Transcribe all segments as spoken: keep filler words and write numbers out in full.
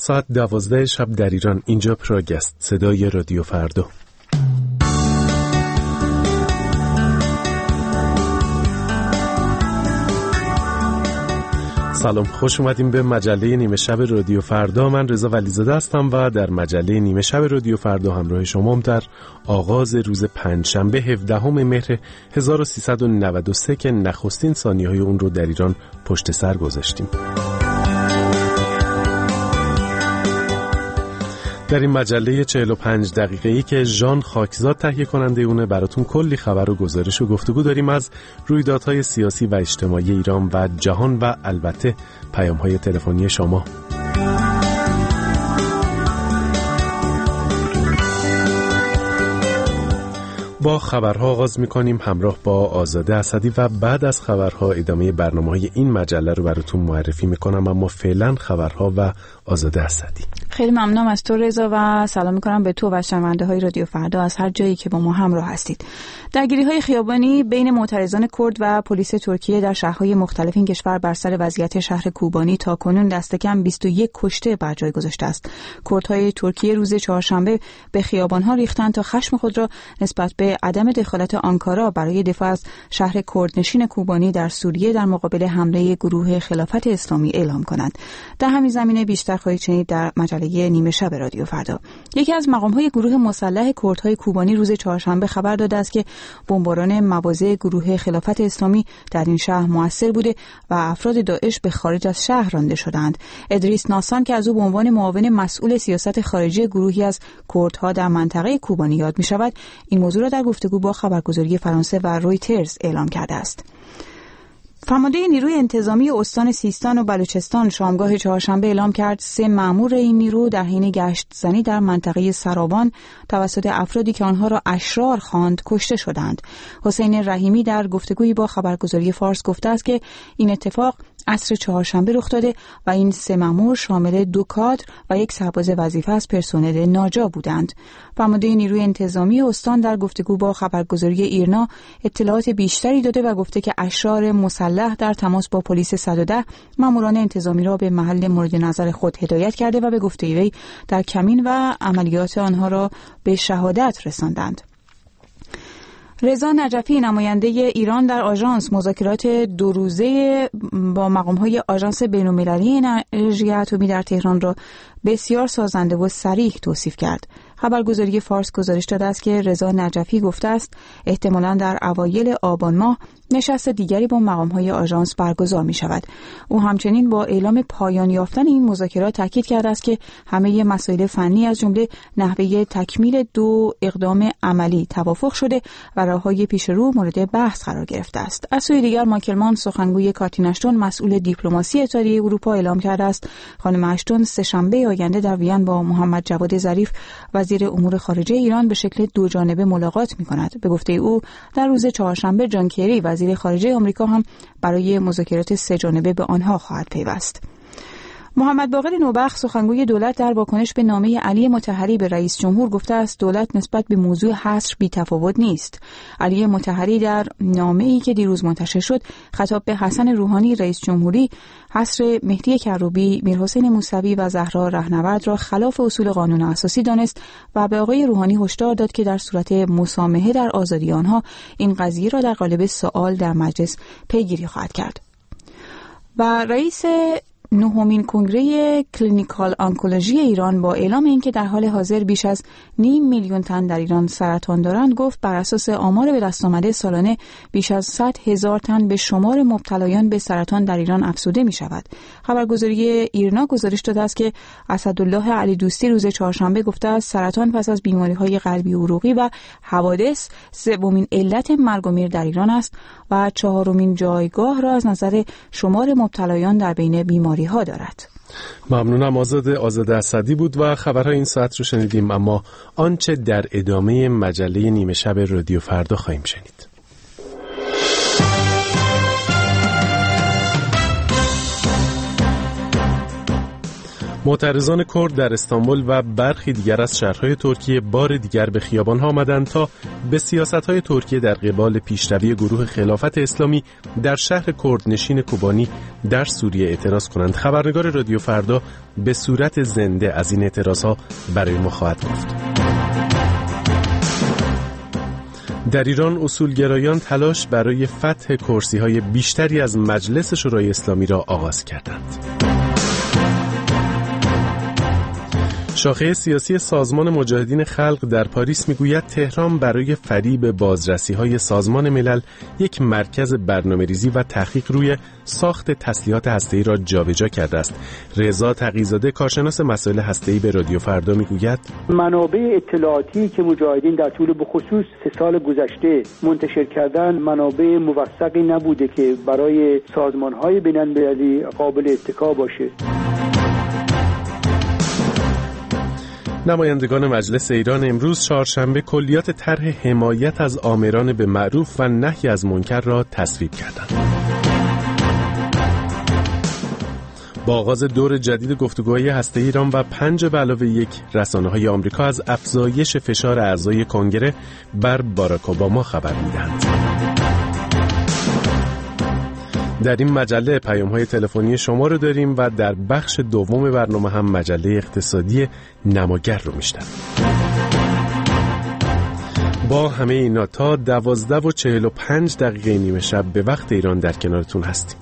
ساعت دوازده شب در ایران. اینجا پراگ است، صدای رادیو فردا. سلام، خوش اومدیم به مجله نیمه شب رادیو فردا. من رضا ولیزاده هستم و در مجله نیمه شب رادیو فردا همراه شمام در آغاز روز پنجشنبه هفدهم مهر هزار و سیصد و نود و سه که نخستین ثانیه‌های اون رو در ایران پشت سر گذاشتیم. در این مجله چهل و پنج دقیقه‌ای که ژان خاکزاد تهیه کننده اونه، براتون کلی خبر و گزارش و گفتگو داریم از رویدادهای سیاسی و اجتماعی ایران و جهان و البته پیام‌های تلفنی شما. با خبرها آغاز می‌کنیم همراه با آزاده اسدی و بعد از خبرها ادامه برنامه‌های این مجله رو براتون معرفی می‌کنم، اما فعلا خبرها و آزاده اسدی. خیلی ممنونم از تو رضا و سلام می‌کنم به تو و شنونده‌های رادیو فردا از هر جایی که با ما همراه هستید. درگیری‌های خیابانی بین معترضان کرد و پلیس ترکیه در شهرهای مختلف این کشور بر سر وضعیت شهر کوبانی تاکنون دست کم بیست و یک کشته بر جای گذاشته است. کردهای ترکیه روز چهارشنبه به خیابان‌ها ریختند تا خشم خود را نسبت به عدم دخالت آنکارا برای دفاع از شهر کردنشین کوبانی در سوریه در مقابل حمله گروه خلافت اسلامی اعلام کنند. در همین زمینه بیشتر خواهید شنید در مجله نیمه شب رادیو فردا. یکی از مقام‌های گروه مسلح کردهای کوبانی روز چهارشنبه خبر داده است که بمباران مواضع گروه خلافت اسلامی در این شهر مؤثر بوده و افراد داعش به خارج از شهر رانده شدند. ادریس ناسان که از او به عنوان معاون مسئول سیاست خارجی گروهی از کردها در منطقه کوبانی یاد می‌شود، این موضوع را در گفتگو با خبرگزاری فرانسه و رویترز اعلام کرده است. فرمانده نیروی انتظامی استان سیستان و بلوچستان شامگاه چهارشنبه اعلام کرد سه مأمور این نیرو در حین گشت زنی در منطقه سراوان توسط افرادی که آنها را اشرار خواند کشته شدند. حسین رحیمی در گفتگویی با خبرگزاری فارس گفته است که این اتفاق عصر چهارشنبه رخ داده و این سه مأمور شامل دو کادر و یک سرباز وظیفه از پرسنل ناجا بودند. فرمانده نیروی انتظامی استان در گفتگو با خبرگزاری ایرنا اطلاعات بیشتری داده و گفته که اشرار مسلح در تماس با پلیس صد و ده ماموران انتظامی را به محل مورد نظر خود هدایت کرده و به گفته وی در کمین و عملیات آنها را به شهادت رساندند. رضا نجفی نماینده ایران در آژانس مذاکرات دو روزه با مقام‌های آژانس بین‌المللی انرژی اتمی در تهران را بسیار سازنده و صریح توصیف کرد. خبرگزاری فارس گزارش داده است که رضا نجفی گفته است احتمالاً در اوایل آبان ماه نشست دیگری با مقام‌های آژانس برگزار می‌شود. او همچنین با اعلام پایان یافتن این مذاکرات تاکید کرده است که همه مسائل فنی از جمله نحوه تکمیل دو اقدام عملی توافق شده و راه‌های پیش رو مورد بحث قرار گرفته است. از سوی دیگر مایکل سخنگوی کاترین اشتون مسئول دیپلماسی اتحادیه اروپا اعلام کرده است خانم اشتون سه‌شنبه آینده در وین با محمد جواد ظریف وزیر امور خارجه ایران به شکل دو جانبه ملاقات می‌کند. به گفته او در روز چهارشنبه جان کری وزیر خارجه آمریکا هم برای مذاکرات سه جانبه به آنها خواهد پیوست. محمد باقر نوبخت سخنگوی دولت در واکنش به نامه علی مطهری به رئیس جمهور گفته است دولت نسبت به موضوع حصر بی‌تفاوت نیست. علی مطهری در نامه‌ای که دیروز منتشر شد خطاب به حسن روحانی رئیس جمهوری حصر مهدی کروبی، میرحسین موسوی و زهرا رهنورد را خلاف اصول قانون اساسی دانست و به آقای روحانی هشدار داد که در صورت مسامحه در آزادی آنها این قضیه را در قالب سوال در مجلس پیگیری خواهد کرد. و رئیس نهمین کنگره کلینیکال آنکولوژی ایران با اعلام اینکه در حال حاضر بیش از نیم میلیون تن در ایران سرطان دارند گفت بر اساس آمار به دست آمده سالانه بیش از صد هزار تن به شمار مبتلایان به سرطان در ایران افزوده می شود. خبرگزاری ایرنا گزارش داده است که اسدالله علی دوستی روز چهارشنبه گفته است سرطان پس از بیماری‌های قلبی و عروقی و حوادث سومین علت مرگ و میر در ایران است و چهارمین جایگاه را از نظر شمار مبتلایان در بین بیماری ها دارد. ممنونم. آزاده آزاده اسدی بود و خبرهای این ساعت رو شنیدیم، اما آنچه در ادامه مجله نیمه شب رادیو فردا خواهیم شنید. معترضان کرد در استانبول و برخی دیگر از شهرهای ترکیه بار دیگر به خیابان‌ها آمدند تا به سیاست‌های ترکیه در قبال پیشروی گروه خلافت اسلامی در شهر کردنشین کوبانی در سوریه اعتراض کنند. خبرنگار رادیو فردا به صورت زنده از این اعتراضها برای ما خواهد گفت. در ایران اصولگرایان تلاش برای فتح کرسی‌های بیشتری از مجلس شورای اسلامی را آغاز کردند. شاخه سیاسی سازمان مجاهدین خلق در پاریس میگوید تهران برای فریب بازرسی‌های سازمان ملل یک مرکز برنامه‌ریزی و تحقیق روی ساخت تسلیحات هسته‌ای را جابجا کرده است. رضا تقی‌زاده کارشناس مسائل هسته‌ای به رادیو فردا میگوید منابع اطلاعاتی که مجاهدین در طول به خصوص سه سال گذشته منتشر کردن منابع موثقی نبوده که برای سازمان‌های بین‌المللی قابل اتکا باشه. نمایندگان مجلس ایران امروز چهارشنبه کلیات طرح حمایت از آمران به معروف و نهی از منکر را تصویب کردند. با آغاز دور جدید گفتگوهای هسته‌ای ایران و پنج به علاوه یک رسانه‌های آمریکا از افزایش فشار اعضای کنگره بر باراک اوباما خبر می‌دهند. در این مجله پیام‌های تلفنی شما رو داریم و در بخش دوم برنامه هم مجله اقتصادی نماگر رو میشنویم. با همه اینا تا دوازده و چهل و پنج دقیقه نیمه شب به وقت ایران در کنارتون هستیم.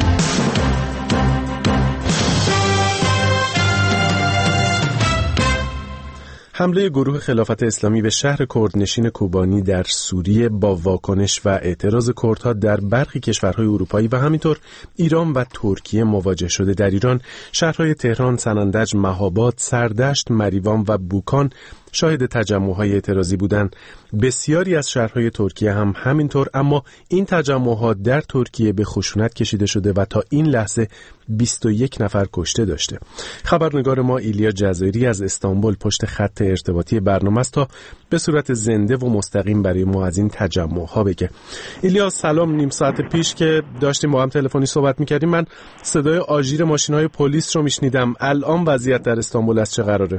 حمله گروه خلافت اسلامی به شهر کردنشین کوبانی در سوریه با واکنش و اعتراض کردها در برخی کشورهای اروپایی و همینطور ایران و ترکیه مواجه شده. در ایران شهرهای تهران، سنندج، مهاباد، سردشت، مریوان و بوکان شاهد تجمع‌های اعتراضی بودند. بسیاری از شهرهای ترکیه هم همینطور، اما این تجمع‌ها در ترکیه به خشونت کشیده شده و تا این لحظه بیست و یک نفر کشته داشته. خبرنگار ما ایلیا جزایری از استانبول پشت خط ارتباطی برنامه است تا به صورت زنده و مستقیم برای ما از این تجمع‌ها بگه. ایلیا سلام. نیم ساعت پیش که داشتیم با هم تلفنی صحبت می‌کردیم من صدای آژیر ماشین‌های پلیس رو میشنیدم. الان وضعیت در استانبول از چه قراره؟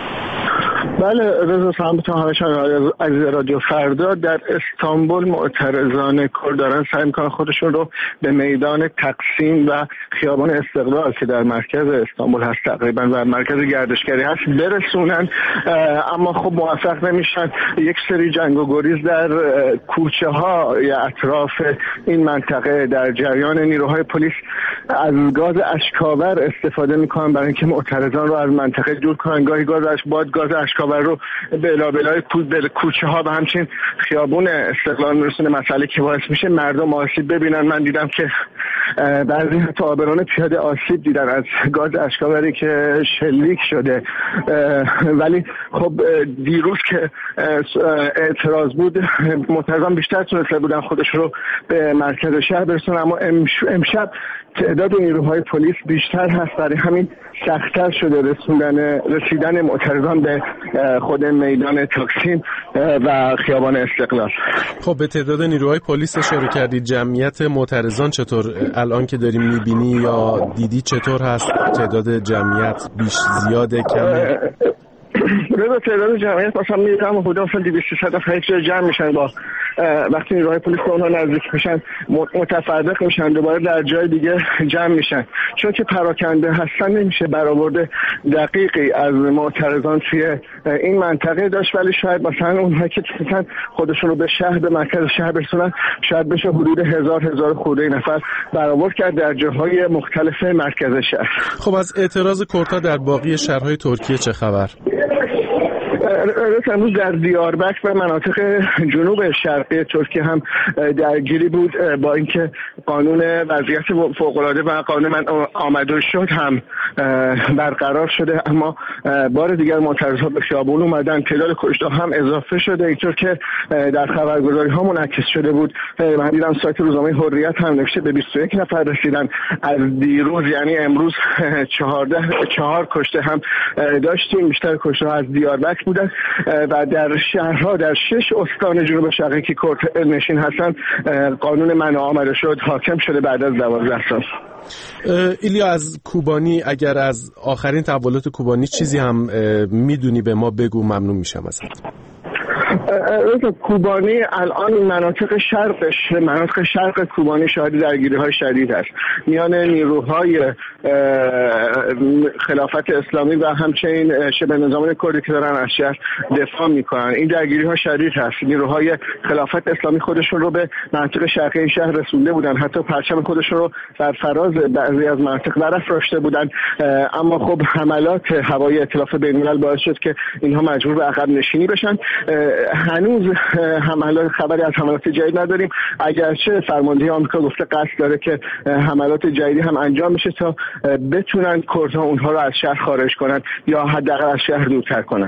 بله رضا، سلام به همه شنوندگان عزیز رادیو فردا. در استانبول معترضان کرد دارن سعی میکنن خودشون رو به میدان تقسیم و خیابان استقلال که در مرکز استانبول هست تقریبا و مرکز گردشگری هست برسونن، اما خب موفق نمیشن. یک سری جنگ و گریز در کوچه ها یا اطراف این منطقه در جریان نیروهای پلیس از گاز اشکاور استفاده میکنن برای اینکه معترضان رو از منطقه دور کنن. گاهی گاز اش باد گاز اشکاور رو به لابلای کوچه ها و همچنین خیابون استقلال میرسونه، مسئله که باعث میشه مردم آسیب ببینن. من دیدم که بعضی حتی عابران پیاده آسیب دیدن از گاز اشکاوری که شلیک شده. ولی خب دیروز که اعتراض بود معترضان بیشتر تونسته بودن خودش رو به مرکز شهر برسونن، اما امشب تعداد نیروهای پلیس بیشتر هست، برای همین سخت‌تر شده رسوندن رسیدن معترضان به خود میدان تقسیم و خیابان استقلال. خب به تعداد نیروهای پلیس اشاره کردید، جمعیت معترضان چطور الان که داریم می‌بینی یا دیدی چطور هست؟ تعداد جمعیت بیش زیاده کمه؟ رضا تعداد جمعیت مثلا می‌بینم حدود مثلا دویست صد نفر جمع میشن، با وقتی نیروهای پلیس به اونها نزدیک میشن متفرق میشن، دوباره در جای دیگه جمع میشن. چون که پراکنده هستن نمیشه برآورد دقیقی از معترضان توی این منطقه داشت، ولی شاید مثلا اونها که تونستن خودشون رو به شهر به مرکز شهر برسونن شاید بشه حدود هزار هزار خورده نفر برآورد کرد در جاهای مختلف مرکز شهر. خب از اعتراض کردها در باقی شهرهای ترکیه چه خبر؟ امروز در دیاربکر و مناطق جنوب شرقی ترکیه هم درگیری بود، با اینکه قانون وضعیت فوق‌العاده و قانون من آمده شد هم برقرار شده، اما بار دیگر معترضان به خیابون اومدن. تعداد کشته هم اضافه شده، اینطور که در خبرگزاری ها منعکس شده بود. من دیدم سایت روزنامه حریت هم نوشته به بیست و یک نفر رسیدن از دیروز، یعنی امروز چهارده چهار کشته هم داشتیم. بیشتر کشته ها از دیاربکر بودن و در شهرها در شش استان جنوب شرقی که کرد نشین هستن قانون منع آمده شد حاکم شده بعد از دوازده سال. ایلیا، از کوبانی اگر از آخرین تحولات کوبانی چیزی هم میدونی به ما بگو، ممنون میشم ازت. کوبانی الان مناطق شرقش مناطق شرق کوبانی شاهد درگیری‌های شدید است میان نیروهای خلافت اسلامی و همچنین شبه نظامیان کردی که دارن از شهر دفاع میکنن. این درگیری‌ها شدید هست. نیروهای خلافت اسلامی خودشون رو به مناطق شرقی این شهر رسونده بودن، حتی پرچم خودشون رو در فراز بعضی از مناطق برافراشته بودن، اما خب حملات هوایی ائتلاف بین‌الملل باعث شد که اینها مجبور به عقب نشینی بشن. هنوز حملات خبری از حملات جدید نداریم، اگرچه فرماندهی آمریکا گفته قصد داره که حملات جدیدی هم انجام بشه تا بتونن کردها اونها رو از شهر خارج کنن یا حداقل از شهر دورتر کنن.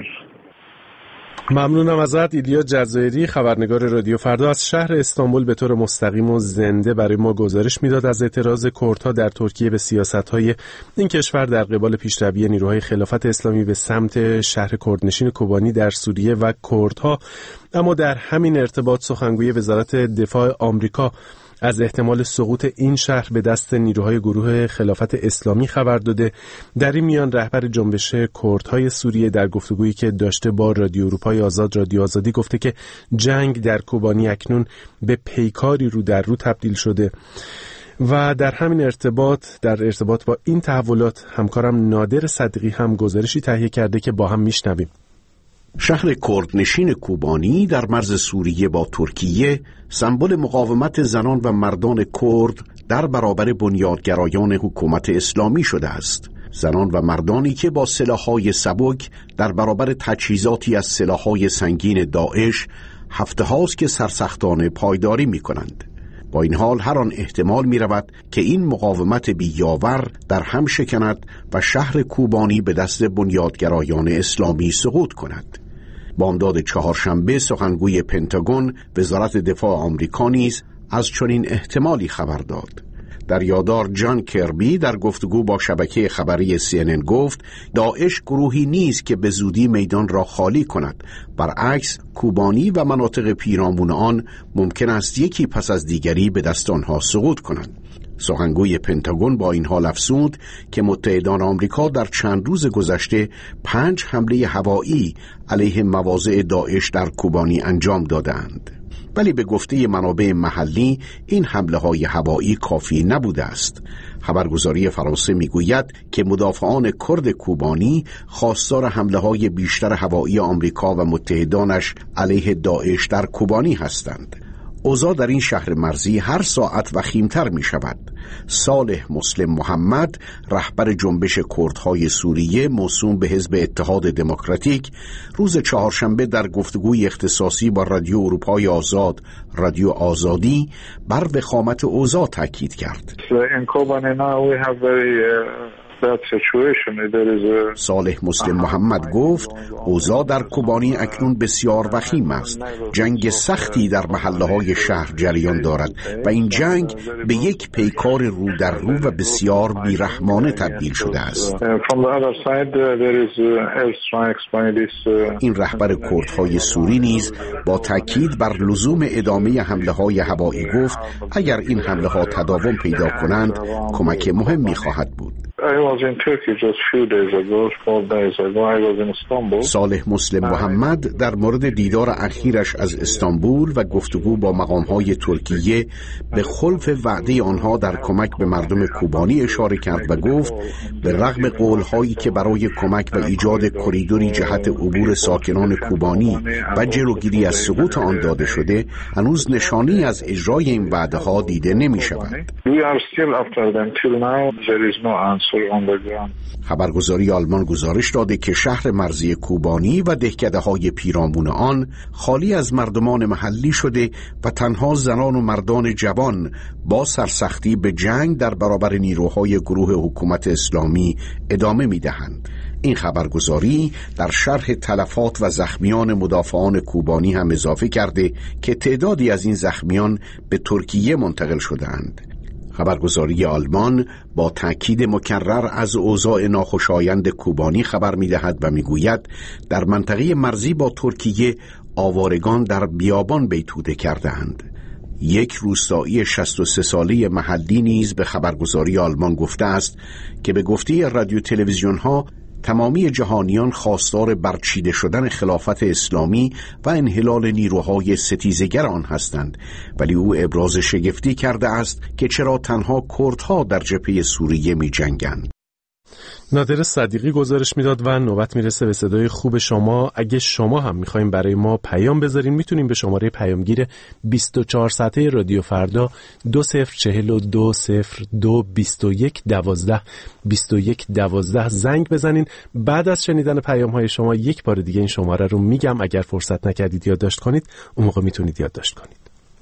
ممنونم ازت. ایلیا جزایری، خبرنگار رادیو فردا از شهر استانبول، به طور مستقیم و زنده برای ما گزارش میداد از اعتراض کردها در ترکیه به سیاست‌های این کشور در قبال پیشروی نیروهای خلافت اسلامی به سمت شهر کردنشین کوبانی در سوریه و کردها. اما در همین ارتباط سخنگوی وزارت دفاع آمریکا از احتمال سقوط این شهر به دست نیروهای گروه خلافت اسلامی خبر داده. در این میان رهبر جنبش کردهای سوریه در گفتگویی که داشته با رادیو اروپای آزاد رادیو آزادی گفته که جنگ در کوبانی اکنون به پیکاری رو در رو تبدیل شده. و در همین ارتباط در ارتباط با این تحولات همکارم نادر صدیقی هم گزارشی تهیه کرده که با هم میشنویم. شهر کردنشین کوبانی در مرز سوریه با ترکیه سمبل مقاومت زنان و مردان کرد در برابر بنیادگرایان حکومت اسلامی شده است. زنان و مردانی که با سلاح‌های سبک در برابر تجهیزاتی از سلاح‌های سنگین داعش هفته هاست که سرسختانه پایداری می کنند. با این حال هر آن احتمال می رود که این مقاومت بی‌یاور در هم شکند و شهر کوبانی به دست بنیادگرایان اسلامی سقوط کند. بامداد چهارشنبه سخنگوی پنتاگون وزارت دفاع آمریکا نیز از چنین احتمالی خبر داد. در یادداشت جان کربی در گفتگو با شبکه خبری سی ان ان گفت داعش گروهی نیست که به زودی میدان را خالی کند. برعکس کوبانی و مناطق پیرامون آن ممکن است یکی پس از دیگری به دست آنها سقوط کنند. سخنگوی پنتاگون با این حال افزود که متحدان آمریکا در چند روز گذشته پنج حمله هوایی علیه مواضع داعش در کوبانی انجام دادند. ولی به گفته منابع محلی این حمله های هوایی کافی نبوده است. خبرگزاری فرانسه میگوید که مدافعان کرد کوبانی خواستار حمله های بیشتر هوایی آمریکا و متحدانش علیه داعش در کوبانی هستند. اوضاع در این شهر مرزی هر ساعت وخیمتر می شود. صالح مسلم محمد، رهبر جنبش کردهای سوریه موسوم به حزب اتحاد دموکراتیک، روز چهارشنبه در گفتگوی اختصاصی با رادیو اروپای آزاد رادیو آزادی بر وخامت اوضاع تاکید کرد. صالح مسلم محمد گفت اوضاع در کوبانی اکنون بسیار وخیم است. جنگ سختی در محله‌های شهر جریان دارد و این جنگ به یک پیکار رو در رو و بسیار بیرحمانه تبدیل شده است. این رهبر کردهای سوری نیز با تاکید بر لزوم ادامه حمله‌های هوایی گفت اگر این حمله‌ها تداوم پیدا کنند کمک مهمی خواهد بود. صالح مسلم محمد در مورد دیدار اخیرش از استانبول و گفتگو با مقام‌های ترکیه به خلف وعده آنها در کمک به مردم کوبانی اشاره کرد و گفت به رغم قول‌هایی که برای کمک و ایجاد کریدوری جهت عبور ساکنان کوبانی و جلوگیری از سقوط آن داده شده، هنوز نشانی از اجرای این وعده‌ها دیده نمی‌شود. خبرگزاری آلمان گزارش داده که شهر مرزی کوبانی و دهکده‌های پیرامون آن خالی از مردمان محلی شده و تنها زنان و مردان جوان با سرسختی به جنگ در برابر نیروهای گروه حکومت اسلامی ادامه می‌دهند. این خبرگزاری در شرح تلفات و زخمیان مدافعان کوبانی هم اضافه کرده که تعدادی از این زخمیان به ترکیه منتقل شدند. خبرگزاری آلمان با تأکید مکرر از اوضاع ناخوشایند کوبانی خبر می‌دهد و می‌گوید در منطقه مرزی با ترکیه آوارگان در بیابان بیتوده کردند. یک روستایی شصت و سه ساله محلی نیز به خبرگزاری آلمان گفته است که به گفته رادیو تلویزیون ها تمامی جهانیان خواستار برچیده شدن خلافت اسلامی و انحلال نیروهای ستیزگر آن هستند، ولی او ابراز شگفتی کرده است که چرا تنها کردها در جبهه سوریه می جنگند. نادر صدیقی گزارش میداد و نوبت میرسه به صدای خوب شما. اگه شما هم میخوایم برای ما پیام بذارین میتونیم به شماره پیامگیر بیست و چهار ساعته رادیو فردا دو صفر چهل و دو صفر دو بیست و یک دوازده بیست و یک دوازده زنگ بزنین. بعد از شنیدن پیام های شما یک بار دیگه این شماره رو میگم، اگر فرصت نکردید یادداشت کنید اون موقع میتونید یادداشت کنید.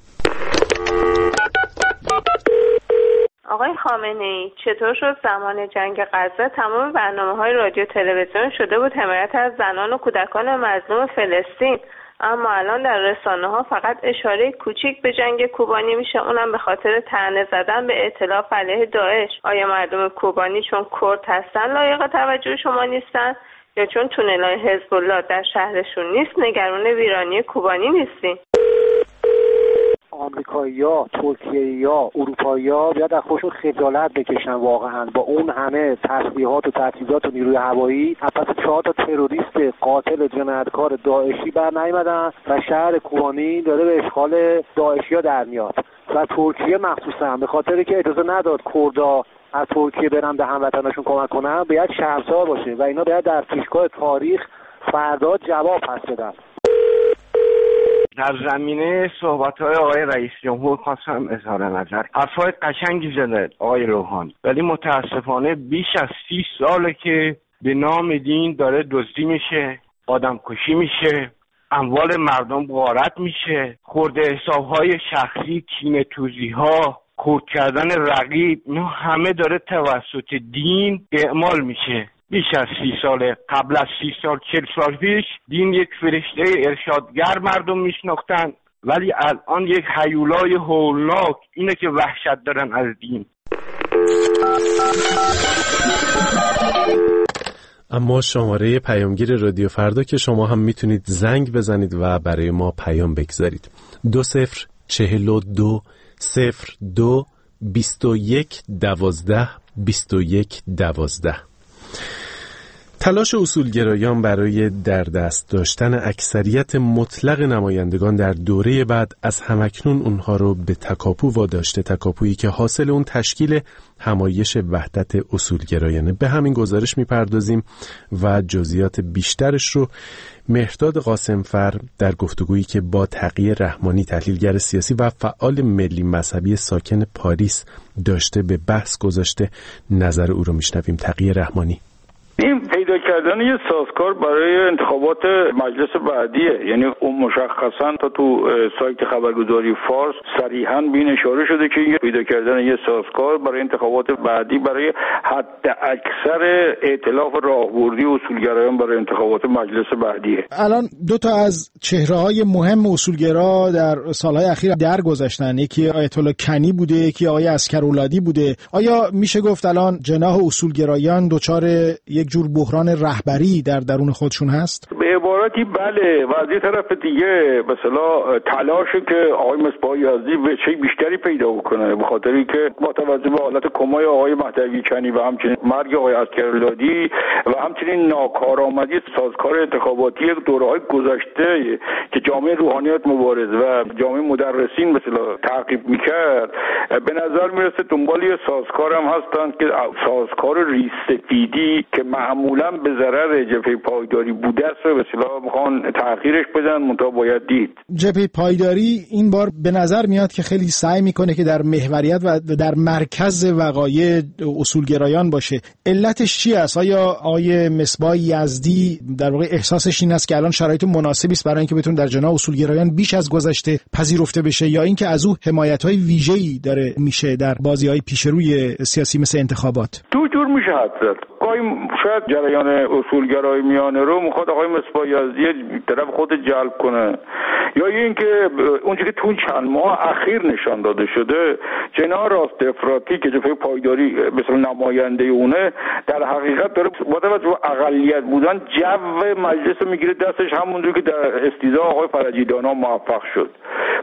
آقای خامنه‌ای، چطور شد زمان جنگ غزه تمام برنامه‌های رادیو تلویزیون شده بود حمایت از زنان و کودکان مظلوم فلسطین، اما الان در رسانه‌ها فقط اشاره کوچیک به جنگ کوبانی میشه، اونم به خاطر طعنه زدن به ائتلاف علیه داعش. آیا مردم کوبانی چون کرد هستن لایق توجه شما نیستن یا چون تونل‌های حزب الله در شهرشون نیست نگران ویرانی کوبانی نیستین؟ آمریکایی‌ها، ترکیه‌ای‌ها، اروپایی‌ها باید از خودشون خجالت بکشن. واقعا با اون همه تسلیحات و تجهیزات و نیروی هوایی از پس چهار تا تروریست قاتل جنایتکار داعشی بر نیامدن و شهر کوبانی داره به اشغال داعشی‌ها در میاد. و ترکیه مخصوصا به خاطری که اجازه نداد کردها از ترکیه برن به هموطناشون کمک کنن، باید شرمسار باشه و اینا باید در پیشگاه تاریخ فردا جواب پس بدن. در زمینه صحبت‌های آقای رئیس جمهور خواستم اظهار نظر. حرفای قشنگی زده آقای روحانی، ولی متاسفانه بیش از سی ساله که به نام دین داره دزدی میشه، آدم کشی میشه، اموال مردم غارت میشه، خورده حساب‌های شخصی، کینه‌توزی‌ها، کورد کردن رقیب، اینا همه داره توسط دین اعمال میشه. بیش از سی ساله، قبل از سی سال چل سال پیش دین یک فرشته ارشادگر مردم میشناختن، ولی الان یک هیولای هولناک اینه که وحشت دارن از دین. اما شماره پیامگیر رادیو فردا که شما هم میتونید زنگ بزنید و برای ما پیام بگذارید دو صفر چهل و دو صفر دو بیست و یک دوازده بیست و یک دوازده. تلاش اصولگرایان برای در دست داشتن اکثریت مطلق نمایندگان در دوره بعد از همکنون اونها رو به تکاپو واداشته، تکاپویی که حاصل اون تشکیل همایش وحدت اصولگرایانه. به همین گزارش میپردازیم و جزئیات بیشترش رو مهرداد قاسمفر در گفتگویی که با تقی رحمانی تحلیلگر سیاسی و فعال ملی مذهبی ساکن پاریس داشته به بحث گذاشته. نظر او رو میشنویم. تقی رحمانی: این پیدا کردن یه سازکار برای انتخابات مجلس بعدیه، یعنی اون مشخصا تا تو سایت خبرگزاری فارس صریحاً بین اشاره شده که پیدا کردن یه سازکار برای انتخابات بعدی برای حد اکثر ائتلاف راهبردی اصولگرایان برای انتخابات مجلس بعدیه. الان دو تا از چهره‌های مهم اصولگرا در سالهای اخیر درگذشتن، یکی آیت الله کنی بوده، یکی آقای عسکرولادی بوده. آیا میشه گفت الان جناح اصولگرایان دچار یک جور بحران رهبری در درون خودشون هست؟ به عبارتی بله. و از یه طرف دیگه مثلا تلاشه که آقای مصباح یزدی به چه بیشتری پیدا بکنه، به خاطری که با توجه به حالت کمای آقای مهدوی کنی و همچنین مرگ آقای عسکرولادی و همچنین ناکارآمدی سازکار انتخاباتی دوره‌های گذشته که جامعه روحانیت مبارز و جامعه مدرسین مثلا تعقیب میکرد، به نظر میرسه دنبال یه سازکار هم هستن که سازکار ریش‌سفیدی که معمولا به ضرر جبهه پایداری بوده است و به اصطلاح میخوان تغییرش بدن، منتها باید دید. جبهه پایداری این بار به نظر میاد که خیلی سعی میکنه که در محوریت و در مرکز وقایع اصولگرایان باشه. علتش چی است؟ آیا آقای مصباح یزدی در واقع احساسش این است که الان شرایط مناسبی است برای اینکه بتونه در جناح اصولگرایان بیش از گذشته پذیرفته بشه، یا اینکه از او حمایت‌های ویژه‌ای داره میشه در بازی‌های پیشروی سیاسی مثل انتخابات؟ دو جور میشه حد زد. گاهی شاید جریان اصولگرای میانه رو میخواد آقای مصباح یزدی طرف خود جلب کنه، یا اینکه اونجوری که تو چند ماه اخیر نشان داده شده جناح راست افراطی که جبهه پایداری مثلا نماینده اونه در حقیقت داره با توجه به اقلیت بودن جو مجلس میگیره دستش، همونجوری که در استیضاح آقای فرجی دانا موفق شد.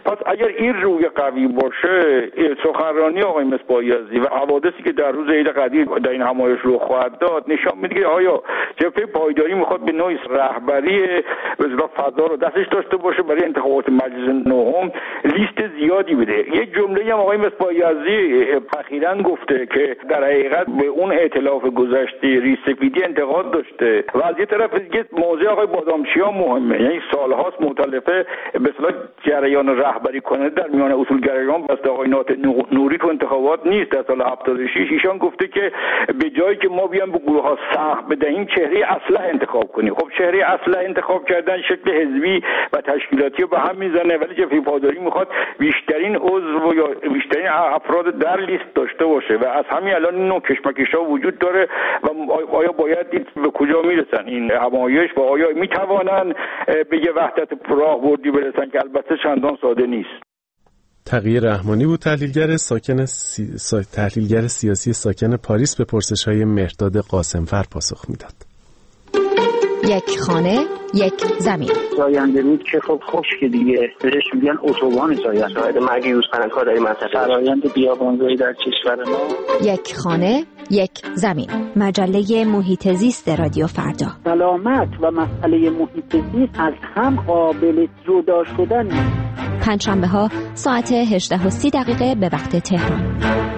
پس اگر این روی قوی باشه، سخنرانی آقای مصباح یزدی و حوادثی که در روز عید قدیر در این همایش رو خواهد داد نشان میده که آیا جبهه پایداری میخواد به نوعی رهبری به اصطلاح فضا رو دستش داشته باشه برای انتخابات مجلس نهم، لیست زیادی بده. یک جمله هم آقای مصباح یزدی اخیراً گفته که در حقیقت به اون ائتلاف گذشته ریش‌سفیدی انتقاد داشته و از یه طرف دیگه موضوع آقای بادامچیان مهمه، یعنی سالهاست مؤتلفه به اصطلاح جریان رهبری کننده در میان اصولگرایان بسته آقای ناطق نوری تو انتخابات نیست. در سال هفتاد و شش ایشان گفته که به جایی که ما بیان به گروه ها سهم بدهیم چهره اسلح انتخاب کنیم. خب چهره اسلح انتخاب کردن شکل حزبی و تشکیلاتی رو به هم میزنه، ولی جبهه پایداری میخواد بیشترین عضو یا بیشترین افراد در لیست داشته باشه و از همین الان این نوع کشمکش‌ها وجود داره و آیا باید دید به کجا میرسن این همایش و آیا میتوانن به یه وحدت راهبردی برسن که البته چندان ساده نیست. تقی رحمانی بود تحلیلگر ساکن سی... سا... تحلیلگر سیاسی ساکن پاریس به پرسش‌های مهرداد قاسمفر پاسخ میداد. یک خانه یک زمین. زاینده رود که خب خشک دیگه، بهش میگن اتوبان زاینده. شاهد مرگ یوز پناهگاه در این منطقه. فرآیند بیابانزایی در کشور ما. یک خانه یک زمین. مجله محیط زیست رادیو فردا. سلامت و مسئله محیط زیست از هم قابل جدا شدن نیست. پنجشنبه ها ساعت هجده و سی دقیقه به وقت تهران.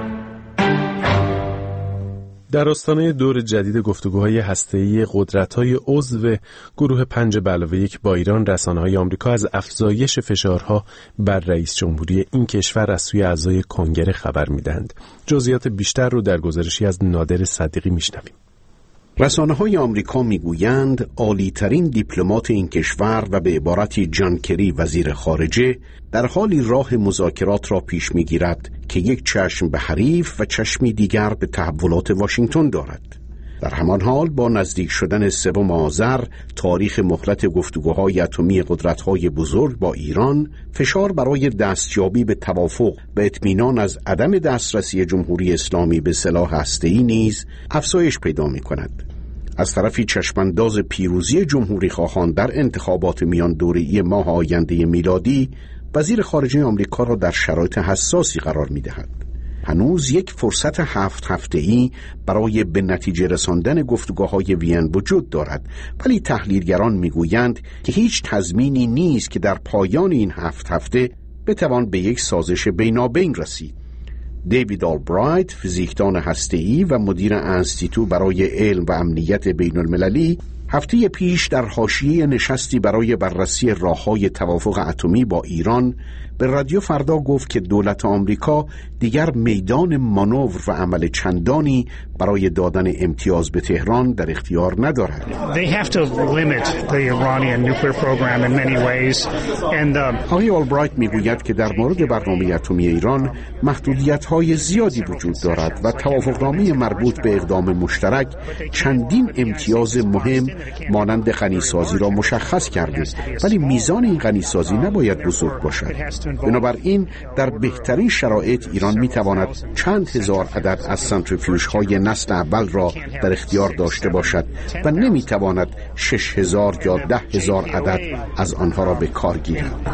در آستانه دور جدید گفتگوهای هسته‌ای قدرت‌های عضو گروه پنج به علاوه یک با ایران، رسانه‌های آمریکا از افزایش فشارها بر رئیس جمهوری این کشور از سوی اعضای کنگره خبر می‌دهند. جزئیات بیشتر رو در گزارشی از نادر صدیقی می‌شنویم. رسانه‌های آمریکا میگویند عالی‌ترین دیپلمات این کشور و به عبارتی جان کری وزیر خارجه در حالی راه مذاکرات را پیش می‌گیرد که یک چشم به حریف و چشمی دیگر به تحولات واشنگتن دارد. در همان حال با نزدیک شدن سوم آذر، تاریخ مهلت گفتگوهای اتمی قدرت‌های بزرگ با ایران، فشار برای دستیابی به توافق و اطمینان از عدم دسترسی جمهوری اسلامی به سلاح هسته‌ای نیز افزایش پیدا می‌کند. از طرفی چشمانداز پیروزی جمهوری خواهان در انتخابات میان دوره‌ای ماه آینده میلادی وزیر خارجه آمریکا را در شرایط حساسی قرار می‌دهد. هنوز یک فرصت هفت هفته‌ای برای به نتیجه رساندن گفتگوهای وین وجود دارد، ولی تحلیلگران میگویند که هیچ تضمینی نیست که در پایان این هفت هفته بتوان به یک سازش بینابین رسید. دیوید آلبرایت، فیزیکدان هسته‌ای و مدیر انستیتو برای علم و امنیت بین المللی، هفته پیش در حاشیه نشستی برای بررسی راه‌های توافق اتمی با ایران به رادیو فردا گفت که دولت آمریکا دیگر میدان مانور و عمل چندانی برای دادن امتیاز به تهران در اختیار ندارد. آقای آلبرایت میگوید که در مورد برنامه اتمی ایران محدودیت‌های زیادی وجود دارد و توافقنامه مربوط به اقدام مشترک چندین امتیاز مهم مانند غنیسازی را مشخص کرده، ولی میزان این غنیسازی نباید بزرگ باشد. بنابراین در بهترین شرایط ایران میتواند چند هزار عدد از سنتریفیوژهای نسل اول را در اختیار داشته باشد و نمیتواند شش هزار یا ده هزار عدد از آنها را به کار گیرد.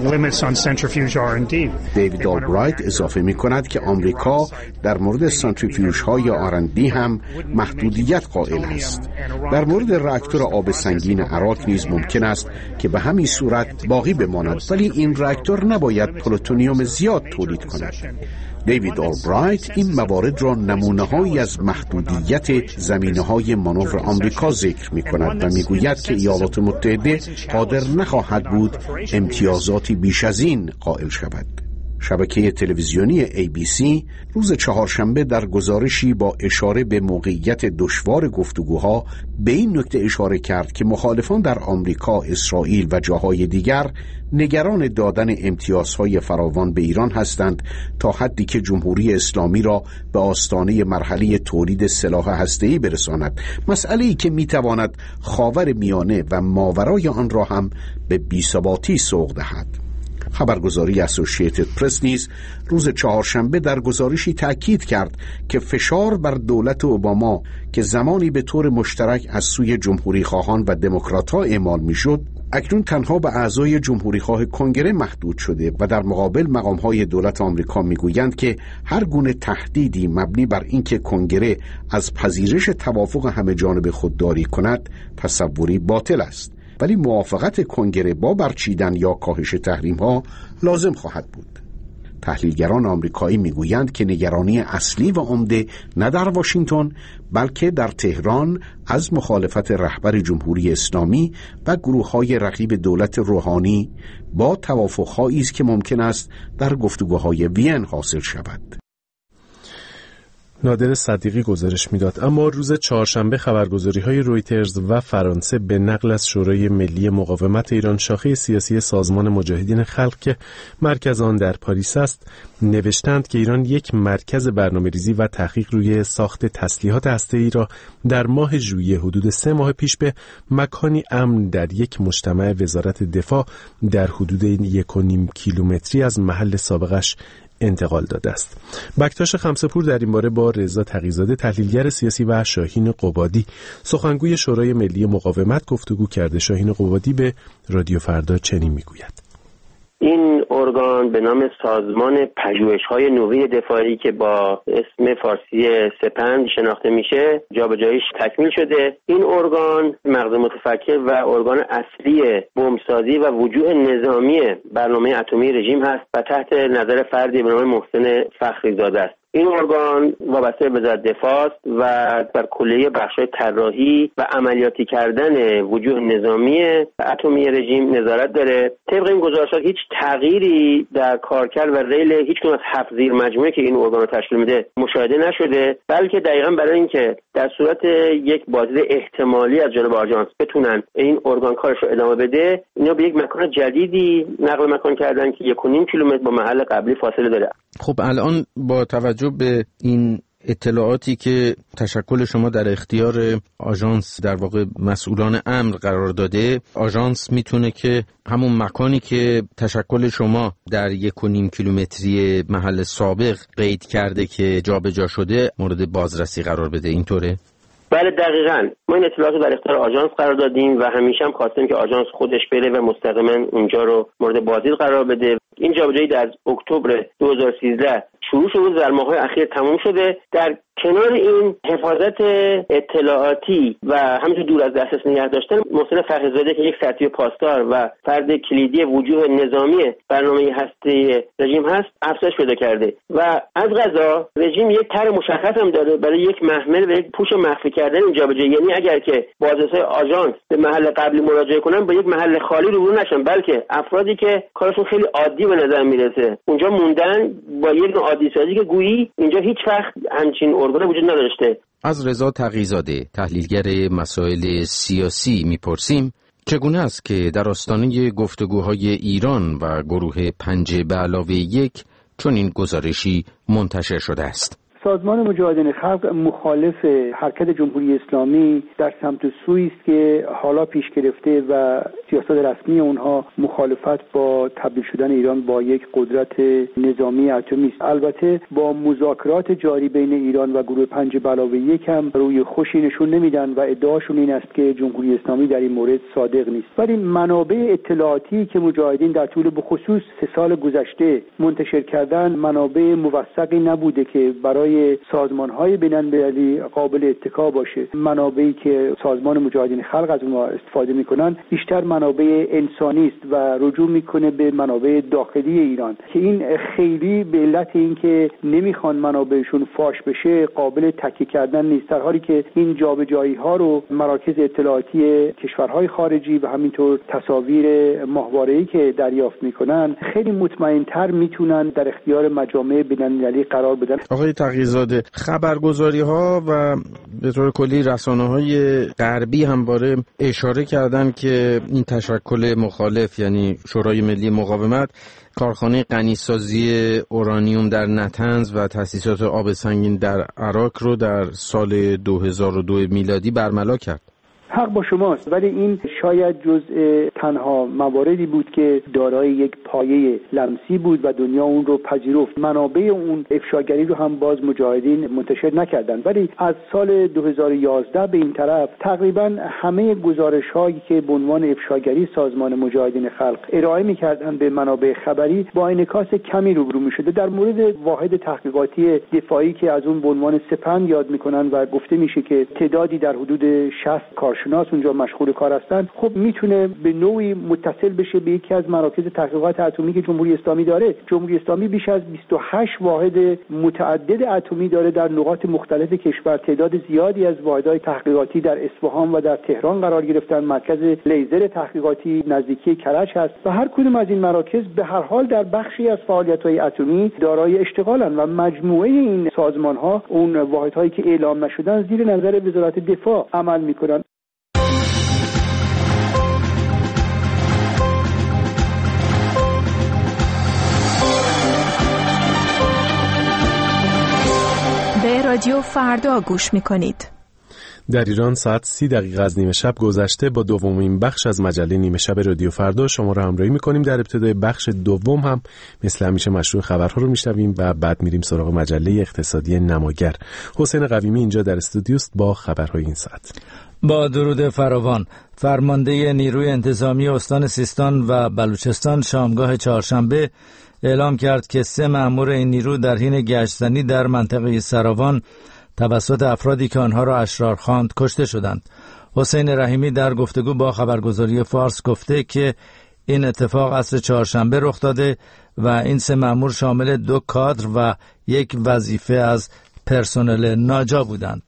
دیوید آلبرایت اضافه میکند که آمریکا در مورد سنتریفیوژهای آر اند دی هم محدودیت قائل است. در مورد راکتور آب سنگین عراق نیز ممکن است که به همین صورت باقی بماند، ولی این راکتور نباید پلوتونیوم زیاد تولید کند. دیوید آلبرایت این موارد را نمونه‌هایی از محدودیت زمینه‌های مانور آمریکا ذکر می‌کند و می‌گوید که ایالات متحده قادر نخواهد بود امتیازاتی بیش از این قائل شود. شبکه تلویزیونی ای بی سی روز چهارشنبه در گزارشی با اشاره به موقعیت دشوار گفتگوها به این نکته اشاره کرد که مخالفان در آمریکا، اسرائیل و جاهای دیگر نگران دادن امتیازهای فراوان به ایران هستند تا حدی که جمهوری اسلامی را به آستانه مرحله تولید سلاح هسته‌ای برساند، مسئله‌ای که میتواند خاور میانه و ماورای آن را هم به بی‌ثباتی سوق دهد. خبرگزاری اسوسییتد پرس نیز روز چهارشنبه در گزارشی تأکید کرد که فشار بر دولت اوباما که زمانی به طور مشترک از سوی جمهوری خواهان و دموکرات‌ها اعمال می‌شد اکنون تنها به اعضای جمهوریخواه کنگره محدود شده و در مقابل مقام‌های دولت آمریکا میگویند که هر گونه تهدیدی مبنی بر اینکه کنگره از پذیرش توافق همه جانبه خودداری کند تصوری باطل است، ولی موافقت کنگره با برچیدن یا کاهش تحریم‌ها لازم خواهد بود. تحلیلگران آمریکایی میگویند که نگرانی اصلی و عمده نه در واشنگتن بلکه در تهران از مخالفت رهبر جمهوری اسلامی و گروه‌های رقیب دولت روحانی با توافق‌هایی است که ممکن است در گفتگوهای وین حاصل شود. نادر صدیقی گزارش میداد. اما روز چهارشنبه خبرگزاری‌های رویترز و فرانسه به نقل از شورای ملی مقاومت ایران، شاخه سیاسی سازمان مجاهدین خلق که مرکز آن در پاریس است، نوشتند که ایران یک مرکز برنامه‌ریزی و تحقیق روی ساخت تسلیحات هسته‌ای را در ماه ژوئیه حدود سه ماه پیش به مکانی امن در یک مجتمع وزارت دفاع در حدود یک و نیم کیلومتری از محل سابقش انتقال داده است. بکتاش خمسه‌پور در این باره با رضا تقی‌زاده تحلیلگر سیاسی و شاهین قبادی سخنگوی شورای ملی مقاومت گفتگو کرده. شاهین قبادی به رادیو فردا چنین میگوید: این ارگان به نام سازمان پژوهش‌های نوین دفاعی که با اسم فارسی سپند شناخته میشه جابجاییش تکمیل شده. این ارگان مغز متفکر و ارگان اصلی بمبسازی و وجوه نظامی برنامه اتمی رژیم هست و تحت نظر فردی به نام محسن فخریزاده است. این ارگان وابسته به وزارت دفاع است و بر کلیه بخش‌های طراحی و عملیاتی کردن وجوه نظامی اتمی رژیم نظارت داره. طبق این گزارشات هیچ تغییری در کارکرد و ریل هیچ کدوم از هفت زیر مجموعه که این ارگان رو تشکیل میده مشاهده نشده، بلکه دقیقاً برای اینکه در صورت یک بازدید احتمالی از جانب آژانس بتونن این ارگان کارش رو ادامه بده، اینا به یک مکان جدیدی نقل مکان کردن که یک و نیم کیلومتر با محل قبلی فاصله داره. خب الان با توجه به این اطلاعاتی که تشکل شما در اختیار آژانس در واقع مسئولان امر قرار داده، آژانس میتونه که همون مکانی که تشکل شما در یک و نیم کیلومتری محل سابق قید کرده که جابجا شده مورد بازرسی قرار بده، اینطوره؟ بله دقیقاً. ما این اطلاعات رو در اختیار آژانس قرار دادیم و همیشه هم خواستیم که آژانس خودش بره و مستقیما اونجا رو مورد بازدید قرار بده. این جابجایی در اکتبر دو هزار و سیزده شروع شده، در ماه‌های اخیر تموم شده. در کنار این حفاظت اطلاعاتی و همینطور دور از دسترس نگه داشتن، محسن فخریزاده که یک سطحی پاسدار و فرد کلیدی وجوه نظامی برنامه هسته رژیم هست افزایش پیدا کرده و از قضا رژیم یک طرح مشخص هم داره برای یک محمل و یک پوش مخفی کردن این جابجایی. یعنی اگر که بازرسای آژانس به محل قبلی مراجعه کنن با یک محل خالی روبرو نشن، بلکه افرادی که کارشون خیلی عادی به نظر میرسه اونجا موندن با یک نوع عادی سازی که گویی اینجا هیچ وقت همچین ارگان وجود نداشته. از رضا تقی‌زاده تحلیلگر مسائل سیاسی میپرسیم چگونه است که در آستانه گفتگوهای ایران و گروه پنج به علاوه یک چون این گزارشی منتشر شده است؟ سازمان مجاهدین خلق مخالف حرکت جمهوری اسلامی در سمت سویی است که حالا پیش گرفته و سیاست رسمی اونها مخالفت با تبدیل شدن ایران با یک قدرت نظامی اتمی است. البته با مذاکرات جاری بین ایران و گروه پنج به علاوه یک هم روی خوشی نشون نمیدن و ادعاشون این است که جمهوری اسلامی در این مورد صادق نیست. ولی منابع اطلاعاتی که مجاهدین در طول بخصوص سه سال گذشته منتشر کردن منابع موثقی نبوده که برای سازمان‌های بین‌المللی قابل اتکا باشه. منابعی که سازمان مجاهدین خلق از اونها استفاده می‌کنن بیشتر منابع انسانی است و رجوع می‌کنه به منابع داخلی ایران که این خیلی به علت اینکه نمی‌خوان منابعشون فاش بشه قابل تکیه کردن نیست، در حالی که این جابجایی‌ها رو مراکز اطلاعاتی کشورهای خارجی و همینطور تصاویر ماهواره‌ای که دریافت می‌کنن خیلی مطمئن‌تر می‌تونن در اختیار مجامع بین‌المللی قرار بدن. آقای تقی‌زاده، خبرگزاری‌ها و به طور کلی رسانه‌های غربی همواره اشاره کردن که این تشکل مخالف یعنی شورای ملی مقاومت کارخانه غنیسازی اورانیوم در نطنز و تأسیسات آب سنگین در عراق رو در سال دو هزار و دو میلادی برملا کرد. حق با شماست، ولی این شاید جزء تنها مواردی بود که دارای یک پایه لمسی بود و دنیا اون رو پذیرفت. منابع اون افشاگری رو هم باز مجاهدین منتشر نکردند، ولی از سال دو هزار و یازده به این طرف تقریبا همه گزارش‌هایی که به عنوان افشاگری سازمان مجاهدین خلق ارائه می‌کردند به منابع خبری با انعکاس کمی روبرو می‌شده. در مورد واحد تحقیقاتی دفاعی که از اون به عنوان سپند یاد می‌کنن و گفته میشه که تعدادی در حدود شصت کارشناس اونجا مشغول کار هستند، خب میتونه به نوعی متصل بشه به یکی از مراکز تحقیقات اتمی که جمهوری اسلامی داره. جمهوری اسلامی بیش از بیست و هشت واحد متعدد اتمی داره در نقاط مختلف کشور. تعداد زیادی از واحدهای تحقیقاتی در اصفهان و در تهران قرار گرفتن. مرکز لیزر تحقیقاتی نزدیکی کرج هست و هر کدوم از این مراکز به هر حال در بخشی از فعالیت‌های اتمی دارای اشتغالن و مجموعه این سازمان‌ها، اون واحدهایی که اعلام نشدن، زیر نظر وزارت دفاع عمل می‌کنن. به رادیو فردا گوش می‌کنید. در ایران ساعت سی دقیقه از نیمه شب گذشته. با دومین بخش از مجله نیمه شب رادیو فردا شما را همراهی می‌کنیم. در ابتدای بخش دوم هم مثل همیشه مشروع خبرها رو میشنویم و بعد میریم سراغ مجله اقتصادی نماگر. حسین قویمی اینجا در استودیوست با خبرهای این ساعت. با درود فراوان، فرمانده نیروی انتظامی استان سیستان و بلوچستان شامگاه چهارشنبه اعلام کرد که سه مأمور این نیرو در حین گشت‌زنی در منطقه سراوان توسط افرادی که آنها را اشرار خواند کشته شدند. حسین رحیمی در گفتگو با خبرگزاری فارس گفته که این اتفاق عصر چهارشنبه رخ داده و این سه مأمور شامل دو کادر و یک وظیفه از پرسنل ناجا بودند.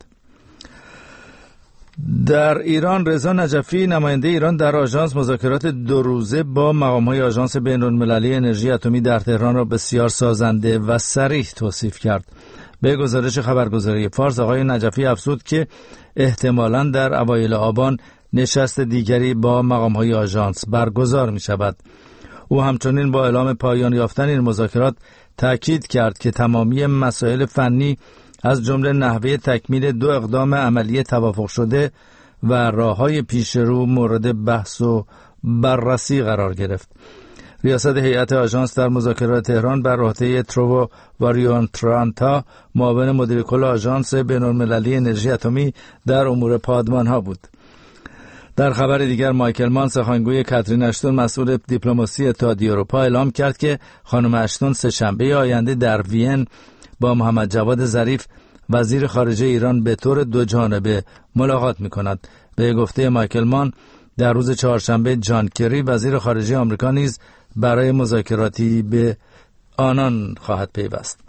در ایران رضا نجفی نماینده ایران در آژانس مذاکرات دو روزه با مقام‌های آژانس بین‌المللی انرژی اتمی در تهران را بسیار سازنده و صریح توصیف کرد. به گزارش خبرگزاری فارس آقای نجفی افزود که احتمالاً در اوایل آبان نشست دیگری با مقام‌های آژانس برگزار می‌شود. او همچنین با اعلام پایان یافتن این مذاکرات تأکید کرد که تمامی مسائل فنی از جمله نحوه تکمیل دو اقدام عملی توافق شده و راه‌های پیشرو مورد بحث و بررسی قرار گرفت. ریاست هیئت آژانس در مذاکرات تهران بر عهده ترو واریانترانتا معاون مدیر کل آژانس بین‌المللی انرژی اتمی در امور پادمان‌ها بود. در خبر دیگر مایکل مان سخنگوی کاترین اشتون مسئول دیپلماسی اتحادیه اروپا اعلام کرد که خانم اشتون سه‌شنبه آینده در وین با محمد جواد ظریف وزیر خارجه ایران به طور دو جانبه ملاقات می‌کند. به گفته مایکل مان در روز چهارشنبه جان کری وزیر خارجه آمریکا نیز برای مذاکراتی به آنان خواهد پیوست.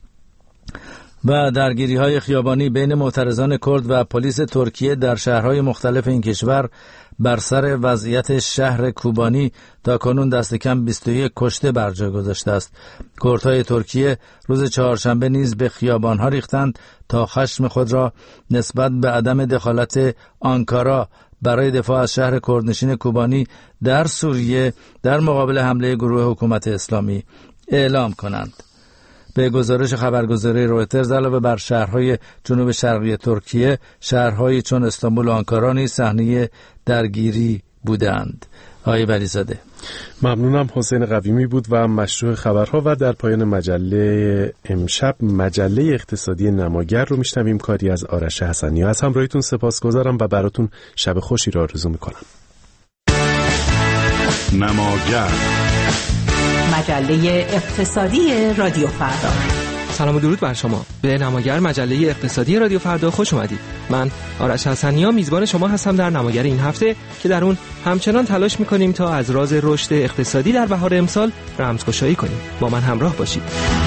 و درگیری‌های خیابانی بین معترضان کرد و پلیس ترکیه در شهرهای مختلف این کشور بر سر وضعیت شهر کوبانی تا کنون دست کم بیست و یک کشته بر جای گذاشته است. کردهای ترکیه روز چهارشنبه نیز به خیابان‌ها ریختند تا خشم خود را نسبت به عدم دخالت آنکارا برای دفاع از شهر کردنشین کوبانی در سوریه در مقابل حمله گروه حکومت اسلامی اعلام کنند. به گزارش خبرگزاری رویترز علاوه بر شهرهای جنوب شرقی ترکیه، شهرهایی چون استانبول و آنکارا نیز صحنه درگیری بودند. آقای ولیزاده. ممنونم. حسین قویمی بود و مشروع خبرها. و در پایان مجله امشب مجله اقتصادی نماگر رو میشنویم. کاری از آرش حسنی. از همراهیتون سپاسگزارم و براتون شب خوشی را آرزو میکنم. نماگر، مجله اقتصادی رادیو فردا. سلام و درود بر شما. به نماگر مجله اقتصادی رادیو فردا خوش اومدید. من آرش حسنیا میزبان شما هستم در نماگر این هفته که در اون همچنان تلاش میکنیم تا از راز رشد اقتصادی در بهار امسال رمزگشایی کنیم. با من همراه باشید.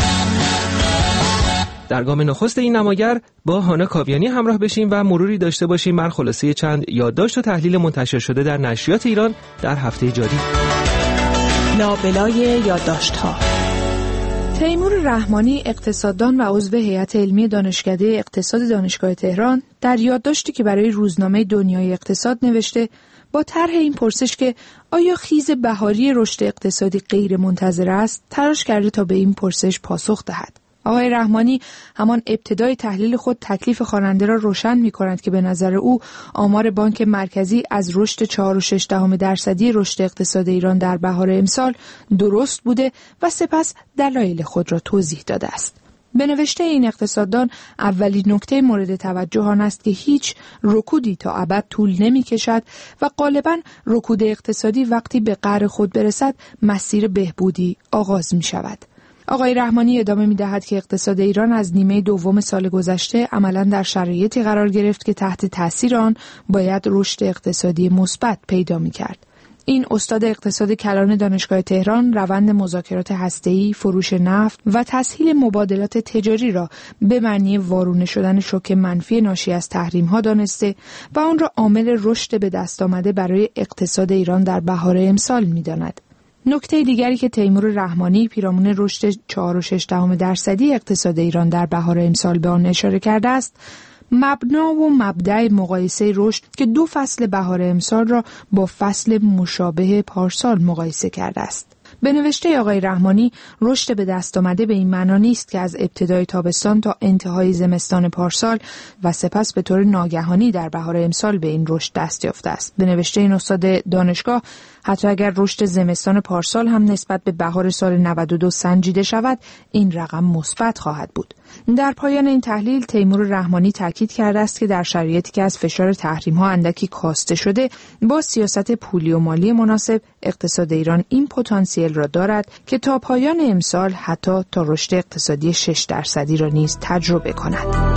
در گام نخست این نماگر با هانا کاویانی همراه بشیم و مروری داشته باشیم بر خلاصه چند یادداشت و تحلیل منتشر شده در نشریات ایران در هفته جاری. لابلای یادداشت‌ها. تیمور رحمانی اقتصاددان و عضو هیئت علمی دانشکده اقتصاد دانشگاه تهران در یادداشتی که برای روزنامه دنیای اقتصاد نوشته با طرح این پرسش که آیا خیز بهاری رشد اقتصادی غیر منتظر است تلاش کرده تا به این پرسش پاسخ دهد. آقای رحمانی همان ابتدای تحلیل خود تکلیف خواننده را روشن می‌کند که به نظر او آمار بانک مرکزی از رشد چهار و شش دهم درصدی رشد اقتصاد ایران در بهار امسال درست بوده و سپس دلایل خود را توضیح داده است. به نوشته این اقتصاددان اولین نکته مورد توجه آن است که هیچ رکودی تا ابد طول نمی کشد و غالباً رکود اقتصادی وقتی به قعر خود برسد مسیر بهبودی آغاز می شود. آقای رحمانی ادامه می دهد که اقتصاد ایران از نیمه دوم سال گذشته عملاً در شرایطی قرار گرفت که تحت تاثیر آن باید رشد اقتصادی مثبت پیدا می کرد. این استاد اقتصاد کلان دانشگاه تهران روند مذاکرات هسته‌ای، فروش نفت و تسهیل مبادلات تجاری را به معنی وارونه شدن شوک منفی ناشی از تحریم‌ها دانسته و آن را عامل رشد به دست آمده برای اقتصاد ایران در بهار امسال می‌داند. نکته دیگری که تیمور رحمانی پیرامون رشد چهار و شش دهم درصدی اقتصاد ایران در بهار امسال به آن اشاره کرده است، مبنا و مبدأ مقایسه رشد که دو فصل بهار امسال را با فصل مشابه پارسال مقایسه کرده است. به نوشته آقای رحمانی رشد به دست آمده به این معنا نیست که از ابتدای تابستان تا انتهای زمستان پارسال و سپس به طور ناگهانی در بهار امسال به این رشد دست یافته است. به نوشته این استاد دانشگاه حتی اگر رشد زمستان پارسال هم نسبت به بهار سال نود و دو سنجیده شود، این رقم مثبت خواهد بود. در پایان این تحلیل تیمور رحمانی تاکید کرده است که در شرایطی که از فشار تحریم‌ها اندکی کاسته شده، با سیاست پولی و مالی مناسب اقتصاد ایران این پتانسیل را دارد که تا پایان امسال حتی تا رشد اقتصادی شش درصدی را نیز تجربه کند.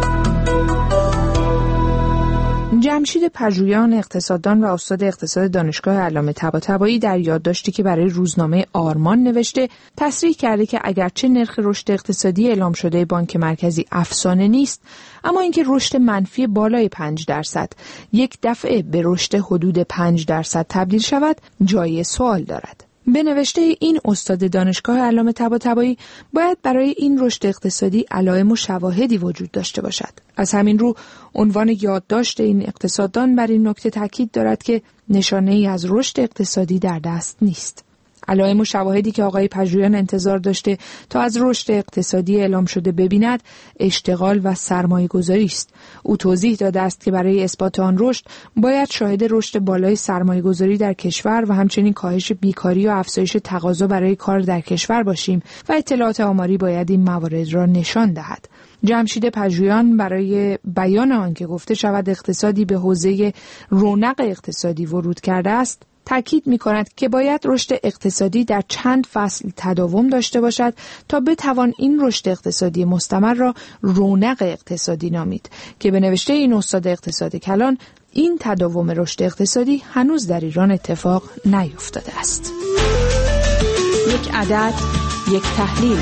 جمشید پژویان اقتصاددان و استاد اقتصاد دانشگاه علامه طباطبایی در یادداشتی که برای روزنامه آرمان نوشته تصریح کرده که اگرچه نرخ رشد اقتصادی اعلام شده بانک مرکزی افسانه نیست، اما اینکه رشد منفی بالای پنج درصد یک دفعه به رشد حدود پنج درصد تبدیل شود جای سوال دارد. به نوشته این استاد دانشگاه علامه طباطبایی باید برای این رشد اقتصادی علائم و شواهدی وجود داشته باشد. از همین رو عنوان یادداشت این اقتصاددان بر این نکته تاکید دارد که نشانه‌ای از رشد اقتصادی در دست نیست. علائم و شواهدی که آقای پژویان انتظار داشته تا از رشد اقتصادی اعلام شده ببیند اشتغال و سرمایه گذاری است. او توضیح داده است که برای اثبات آن رشد باید شاهد رشد بالای سرمایه گذاری در کشور و همچنین کاهش بیکاری و افزایش تقاضا برای کار در کشور باشیم و اطلاعات آماری باید این موارد را نشان دهد. جمشید پژویان برای بیان آنکه گفته شود اقتصادی به حوزه رونق اقتصادی ورود کرده است تأکید می‌کند که باید رشد اقتصادی در چند فصل تداوم داشته باشد تا بتوان این رشد اقتصادی مستمر را رونق اقتصادی نامید که به نوشته این استاد اقتصاد کلان این تداوم رشد اقتصادی هنوز در ایران اتفاق نیفتاده است. یک عدد، یک تحلیل.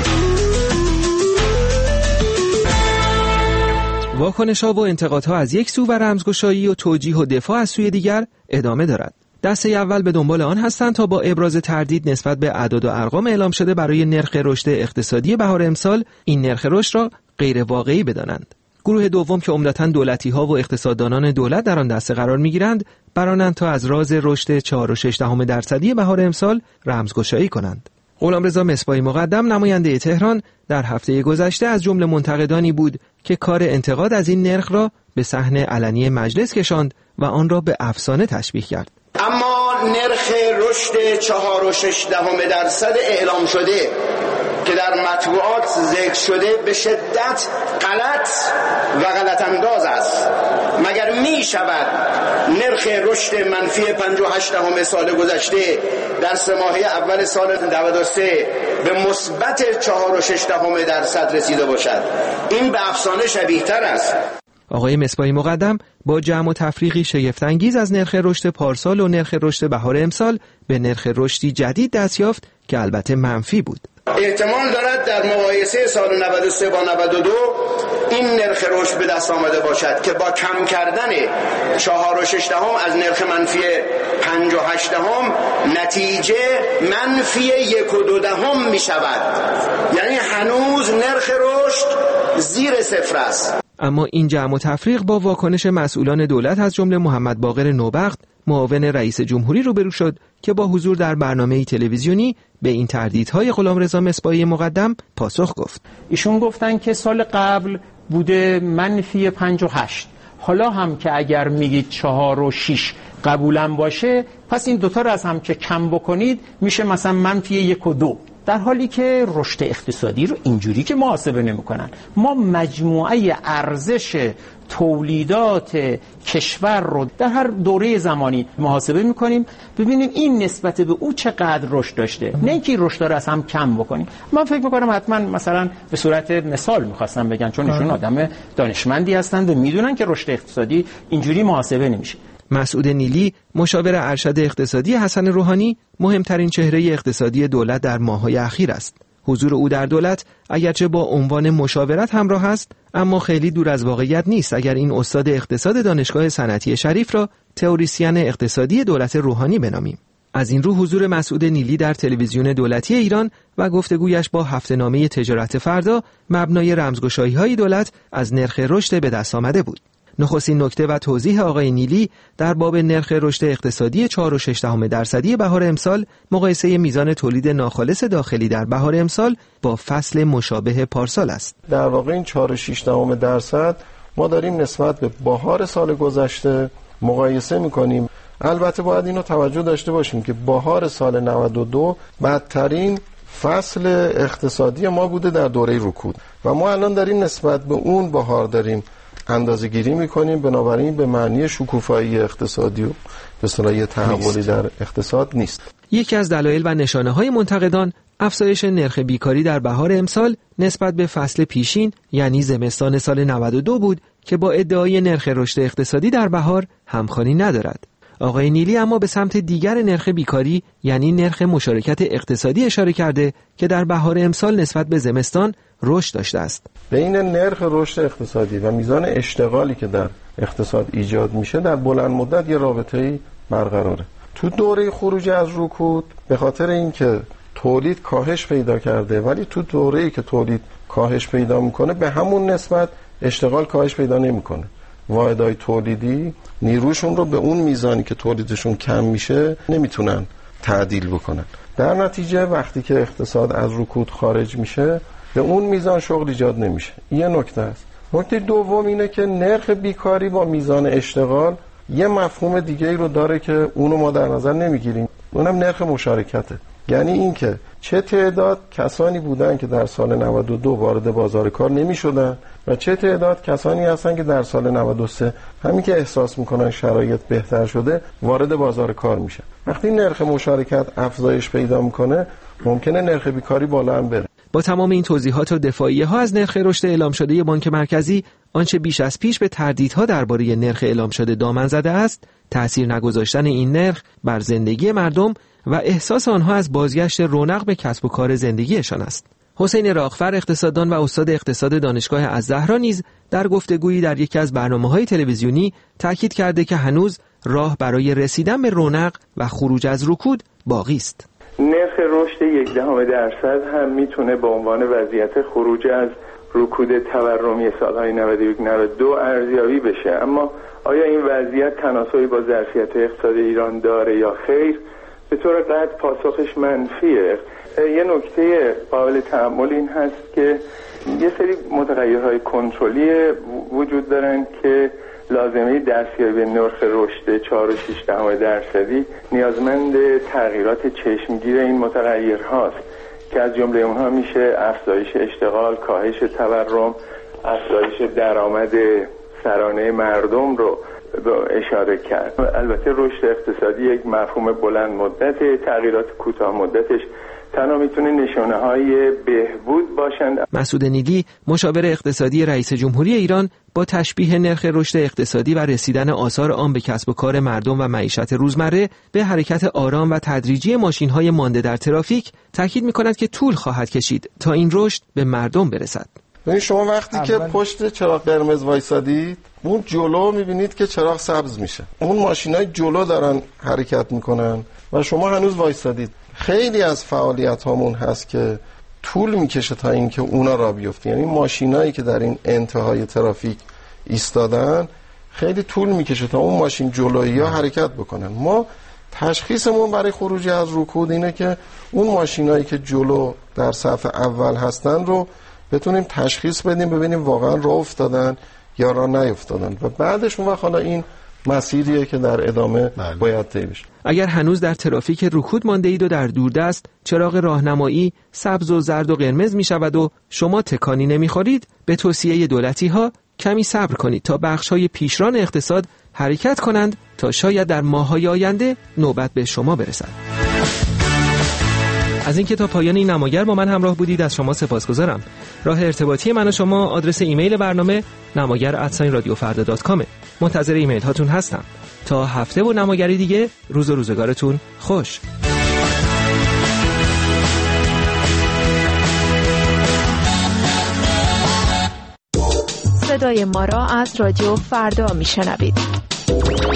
واکنش‌ها و انتقادها از یک سو و رمزگشایی و توجیه و دفاع از سوی دیگر ادامه دارد. دسته اول به دنبال آن هستند تا با ابراز تردید نسبت به اعداد و ارقام اعلام شده برای نرخ رشد اقتصادی بهار امسال این نرخ رشد را غیر واقعی بدانند. گروه دوم که عمدتاً دولتی‌ها و اقتصاددانان دولت در آن دسته قرار می‌گیرند، برانند تا از راز رشد چهار و شش دهم درصدی بهار امسال رمزگشایی کنند. غلامرضا مصباحی مقدم نماینده تهران در هفته گذشته از جمله منتقدانی بود که کار انتقاد از این نرخ را به صحن علنی مجلس کشاند و آن را به افسانه تشبیه کرد. اما نرخ رشد چهار و شش دهم درصد اعلام شده که در مطبوعات ذکر شده به شدت غلط و غلط انداز است. مگر می شود نرخ رشد منفی پنج و هشت دهم سال گذشته در سه ماهه اول سال نود و سه به مثبت چهار و شش دهم درصد رسیده باشد؟ این به افسانه شبیه تر است. آقای مصباحی مقدم با جمع و تفریقی شگفت‌انگیز از نرخ رشد پارسال و نرخ رشد بهار امسال به نرخ رشدی جدید دست یافت که البته منفی بود. احتمال دارد در مقایسه سال نود و سه با نود و دو این نرخ رشد به دست آمده باشد که با کم کردن چهار و شش دهم از نرخ منفی پنج و هشت دهم نتیجه منفی یک و دو دهم می شود. یعنی هنوز نرخ رشد زیر صفر است. اما این جمع و تفریق با واکنش مسئولان دولت از جمله محمد باقر نوبخت معاون رئیس جمهوری روبرو شد که با حضور در برنامه تلویزیونی به این تردیدهای غلامرضا مصباحی مقدم پاسخ گفت. ایشون گفتن که سال قبل بوده منفی پنج و هشت، حالا هم که اگر میگید چهار و شیش قبولم باشه، پس این دوتا رو از هم که کم بکنید میشه مثلا منفی یک و دو، در حالی که رشد اقتصادی رو اینجوری که محاسبه نمی‌کنن. ما مجموعه ارزش تولیدات کشور رو در هر دوره زمانی محاسبه می‌کنیم ببینیم این نسبت به او چقدر رشد داشته، نه اینکه رشد رو از هم کم بکنیم. من فکر می‌کنم حتما مثلا به صورت مثال می‌خواستم بگن، چون ایشون آدم دانشمندی هستند و میدونن که رشد اقتصادی اینجوری محاسبه نمیشه. مسعود نیلی، مشاور ارشد اقتصادی حسن روحانی، مهمترین چهره اقتصادی دولت در ماه‌های اخیر است. حضور او در دولت اگرچه با عنوان مشاورت همراه است، اما خیلی دور از واقعیت نیست اگر این استاد اقتصاد دانشگاه صنعتی شریف را تئوریسین اقتصادی دولت روحانی بنامیم. از این رو حضور مسعود نیلی در تلویزیون دولتی ایران و گفتگویش با هفته‌نامه تجارت فردا مبنای رمزگشایی‌های دولت از نرخ رشد به دست آمده بود. نخستین نکته و توضیح آقای نیلی در باب نرخ رشد اقتصادی چهار و شش دهم درصدی بهار امسال، مقایسه میزان تولید ناخالص داخلی در بهار امسال با فصل مشابه پارسال است. در واقع این چهار و شش دهم درصد ما داریم نسبت به بهار سال گذشته مقایسه می‌کنیم. البته باید اینو توجه داشته باشیم که بهار سال نود و دو بدترین فصل اقتصادی ما بوده در دوره رکود و ما الان داریم نسبت به اون بهار داریم اندازه گیری میکنیم، بنابراین به معنی شکوفایی اقتصادی و به اصطلاح تحولی در اقتصاد نیست. یکی از دلایل و نشانه های منتقدان افزایش نرخ بیکاری در بهار امسال نسبت به فصل پیشین یعنی زمستان سال نود و دو بود که با ادعای نرخ رشد اقتصادی در بهار همخوانی ندارد. آقای نیلی اما به سمت دیگر نرخ بیکاری یعنی نرخ مشارکت اقتصادی اشاره کرده که در بهار امسال نسبت به زمستان رشد داشته است. بین نرخ رشد اقتصادی و میزان اشتغالی که در اقتصاد ایجاد میشه در بلند مدت یه رابطه‌ای برقراره. تو دوره خروج از رکود به خاطر اینکه تولید کاهش پیدا کرده، ولی تو دوره‌ای که تولید کاهش پیدا میکنه به همون نسبت اشتغال کاهش پیدا نمیکنه. واحدهای تولیدی نیروشون رو به اون میزانی که تولیدشون کم میشه نمیتونن تعدیل بکنن. در نتیجه وقتی که اقتصاد از رکود خارج میشه به اون میزان شغل ایجاد نمیشه. یه نکته است. نکته دوم اینه که نرخ بیکاری با میزان اشتغال یه مفهوم دیگه ای رو داره که اونو ما در نظر نمیگیریم. اونم نرخ مشارکته. یعنی اینکه چه تعداد کسانی بودن که در سال نود و دو وارد بازار کار نمی‌شدن و چه تعداد کسانی هستن که در سال نود و سه همین که احساس می‌کنن شرایط بهتر شده وارد بازار کار میشن. وقتی نرخ مشارکت افزایش پیدا می‌کنه ممکنه نرخ بیکاری بالا هم بره. با تمام این توضیحات و دفاعیه‌ها از نرخ رشد اعلام شده بانک مرکزی، آنچه بیش از پیش به تردیدها درباره نرخ اعلام شده دامن زده است، تأثیر نگذاشتن این نرخ بر زندگی مردم و احساس آنها از بازگشت رونق به کسب و کار زندگیشان است. حسین راغفر، اقتصاددان و استاد اقتصاد دانشگاه الزهرا نیز در گفتگویی در یکی از برنامه‌های تلویزیونی تاکید کرده که هنوز راه برای رسیدن به رونق و خروج از رکود باقی است. نرخ رشد یک دهم درصد هم میتونه به عنوان وضعیت خروج از رکود تورمی سالهای نود و یک نود و دو ارزیابی بشه، اما آیا این وضعیت تناسبی با ظرفیت اقتصاد ایران داره یا خیر؟ به طور قطع پاسخش منفیه. یه نکته قابل تأمل این هست که یه سری متغیرهای کنترلی وجود دارن که لازمه دستیابی به نرخ رشد چهار و شش دهم درصدی نیازمند تغییرات چشمگیر این متغیرهاست که از جمله اونها میشه افزایش اشتغال، کاهش تورم، افزایش درآمد سرانه مردم رو اشاره کرد. البته رشد اقتصادی یک مفهوم بلند مدت، تغییرات کوتاه مدتش تنها میتونه نشانه های بهبود باشند. مسعود نیلی، مشاور اقتصادی رئیس جمهوری ایران، با تشبیه نرخ رشد اقتصادی و رسیدن آثار آن به کسب و کار مردم و معیشت روزمره به حرکت آرام و تدریجی ماشین‌های مانده در ترافیک، تاکید می‌کند که طول خواهد کشید تا این رشد به مردم برسد. ببین شما وقتی اول... که پشت چراغ قرمز وایسادید اون جلو می‌بینید که چراغ سبز میشه. اون ماشینای جلو دارن حرکت می‌کنن و شما هنوز وایسادید. خیلی از فعالیت هامون هست که طول میکشه تا اینکه اونا را بیفته. یعنی ماشینایی که در این انتهای ترافیک ایستادن خیلی طول میکشه تا اون ماشین جلویی ها حرکت بکنن. ما تشخیصمون برای خروجی از رکود اینه که اون ماشینایی که جلو در صف اول هستن رو بتونیم تشخیص بدیم، ببینیم واقعا راه افتادن یا راه نیفتادن و بعدش اون وقت حالا این مسیریه که در ادامه بله. باید طی بشه. اگر هنوز در ترافیک رکود مانده اید و در دوردست چراغ راهنمایی سبز و زرد و قرمز می شود و شما تکانی نمی خورید، به توصیه دولتی ها کمی صبر کنید تا بخش های پیشران اقتصاد حرکت کنند تا شاید در ماه‌های آینده نوبت به شما برسد. از اینکه تا پایان این نماگر با من همراه بودید از شما سپاسگزارم. راه ارتباطی من و شما آدرس ایمیل برنامه نماگر ات رادیو فردا دات کام. منتظر ایمیل هاتون هستم. تا هفته و نماگری دیگه، روز و روزگارتون خوش. صدای ما را از رادیو فردا میشنوید.